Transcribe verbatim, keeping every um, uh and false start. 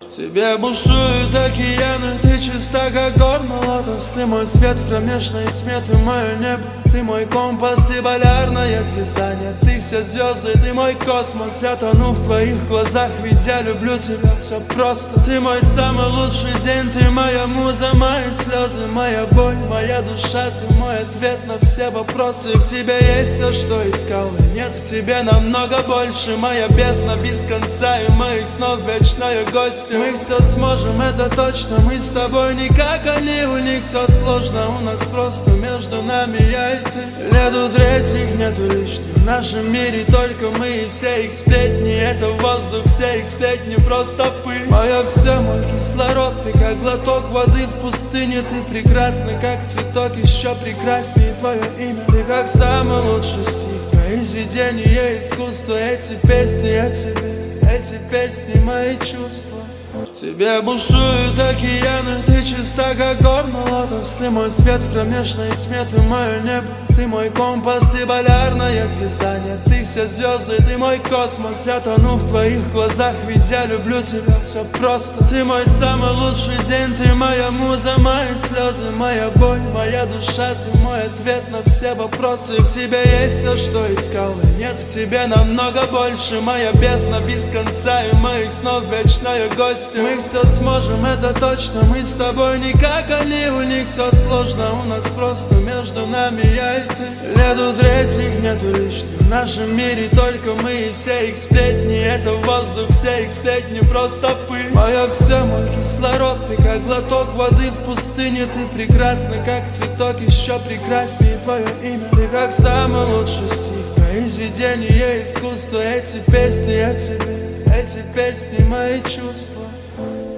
В тебе бушуют океаны, ты чиста, как горный лотос. Ты мой свет в кромешной тьме, ты мое небо, ты мой компас, ты полярная звезда. Нет, ты все звезды, ты мой космос. Я тону в твоих глазах, ведь я люблю тебя, все просто. Ты мой самый лучший день, ты моя муза, мои слезы, моя боль, моя душа. Ты мой ответ на все вопросы. В тебе есть все, что искал, и нет в тебе намного больше. Моя бездна без конца, и моих снов вечная гостья. Мы все сможем, это точно, мы с тобой не как они. У них все сложно, у нас просто между нами я и ты. Нету третьих, нету лишних в нашем мире, только мы и все их сплетни. Это воздух, все их сплетни, просто пыль. Мое все, мой кислород, ты как глоток воды в пустыне. Ты прекрасна, как цветок, еще прекраснее твое имя. Ты как самый лучший стих, произведение искусства. Эти песни о тебе, эти песни мои чувства. В тебе бушуют океаны, ты чиста, как горный лотос. Ты мой свет в кромешной тьме, ты мое небо, ты мой компас, ты полярная звезда. Нет, ты все звезды, ты мой космос. Я тону в твоих глазах, ведь я люблю тебя, все просто. Ты мой самый лучший день, ты моя муза, мои слезы, моя боль, моя душа. Ты мой ответ на все вопросы. В тебе есть все, что искал, и нет в тебе намного больше. Моя бездна без конца, и моих снов вечная гостья. Мы все сможем, это точно, мы с тобой не как они. У них все сложно, у нас просто между нами я и ты. Нету третьих, нету лишних в нашем мире, только мы и все их сплетни. Это воздух, все их сплетни, просто пыль. Мое все, мой кислород, ты как глоток воды в пустыне. Ты прекрасна, как цветок, еще прекраснее твое имя. Ты как самый лучший стих, произведение искусства. Эти песни о тебе, эти песни мои чувства.